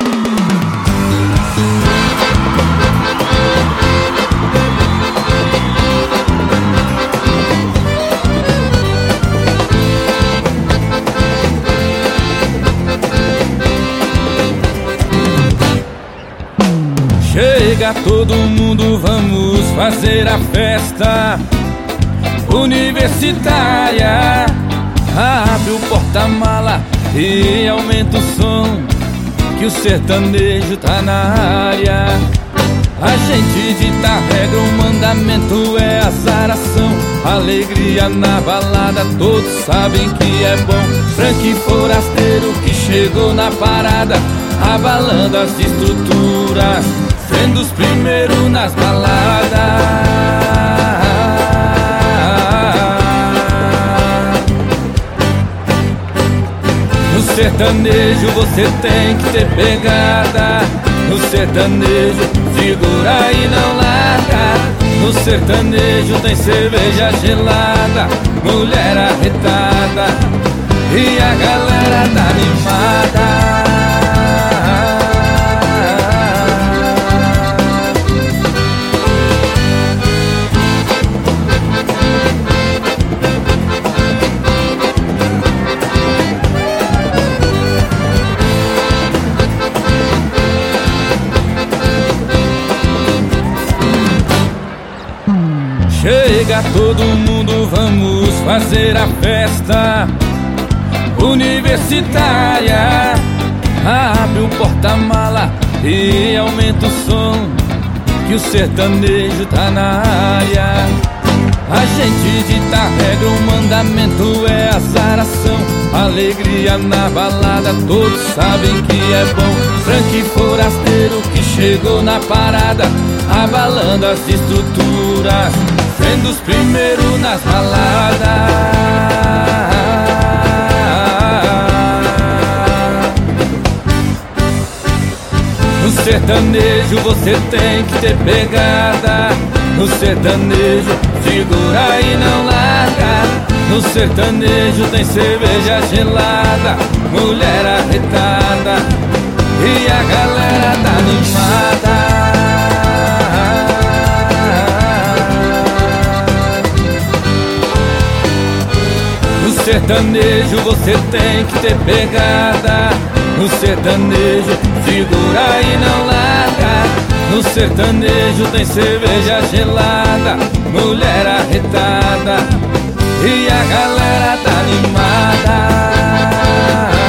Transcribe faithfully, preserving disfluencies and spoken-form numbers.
Chega todo mundo, vamos fazer a festa universitária. Abre o porta-mala e aumenta o som, que o sertanejo tá na área. A gente dita a regra, o mandamento é azaração. Alegria na balada, todos sabem que é bom. Frank forasteiro que chegou na parada, abalando as estruturas, sendo os primeiros nas baladas. No sertanejo você tem que ter pegada. No sertanejo segura e não larga. No sertanejo tem cerveja gelada, mulher arretada e a galera tá animada. Chega todo mundo, vamos fazer a festa universitária. Abre o porta-mala e aumenta o som, que o sertanejo tá na área. A gente dita a regra, o mandamento é azaração. Alegria na balada, todos sabem que é bom. Frank forasteiro que chegou na parada, abalando as estruturas, sendo os primeiros nas baladas. No sertanejo você tem que ter pegada. No sertanejo segura e não larga. No sertanejo tem cerveja gelada, mulher arretada e a galera tá animada. No sertanejo você tem que ter pegada. No sertanejo segura e não larga. No sertanejo tem cerveja gelada, mulher arretada e a galera tá animada.